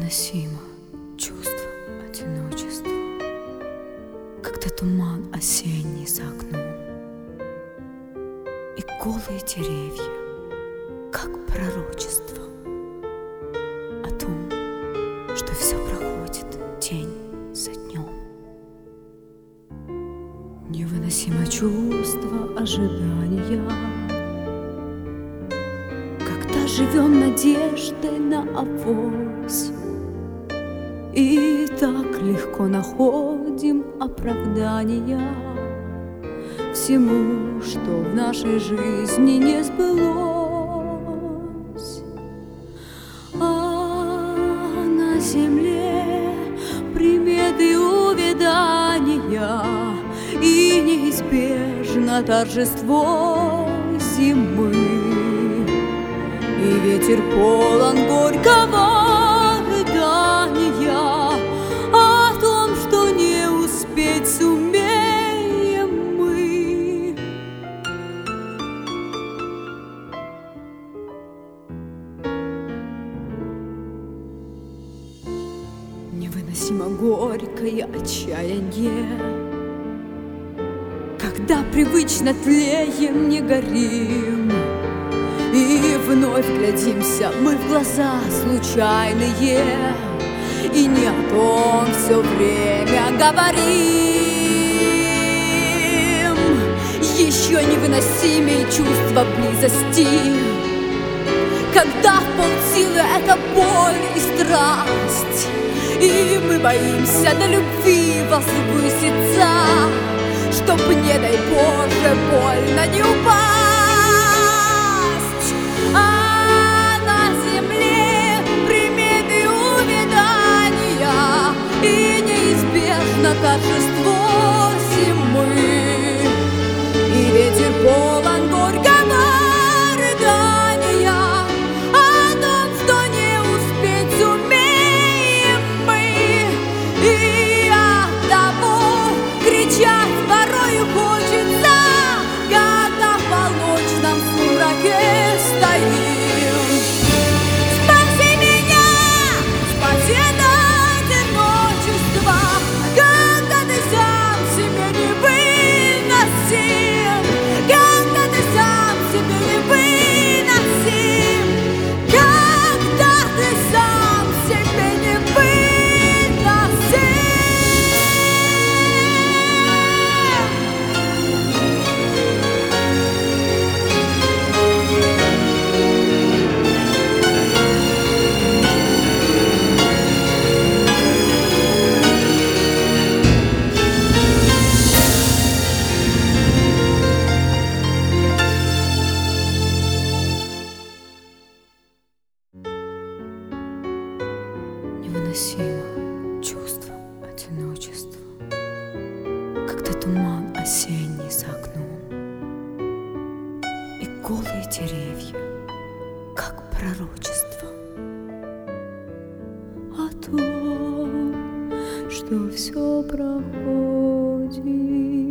Невыносимо чувство одиночества, когда туман осенний за окном и голые деревья, как пророчество о том, что все проходит день за днем. Невыносимо чувство ожидания, когда живем надеждой на авось и так легко находим оправдания всему, что в нашей жизни не сбылось. А на земле приметы увядания и неизбежно торжество зимы, и ветер полон горького рыдания о том, что не успеть сумеем мы. Невыносимо горькое отчаяние, когда привычно тлеем, не горим, и вновь глядимся мы в глаза случайные, и не о том все время говорим. Еще невыносимее чувство близости, когда в полсилы это боль и страсть, и мы боимся до любви возвыситься, чтоб, не дай Боже, больно не упасть. А на земле приметы увядания и неизбежно торжество зимы, и ветер полон горького рыдания о том, что не успеть сумеем мы, и оттого кричать порою хочется, когда в полночном сумраке стоим. Спаси меня, спаси от одиночества, когда ты сам себе не выносим, когда ты сам себе не выносим, когда ты сам себе не выносим. Невыносимо чувство одиночества, когда туман осенний за окном и голые деревья, как пророчество о том, что все проходит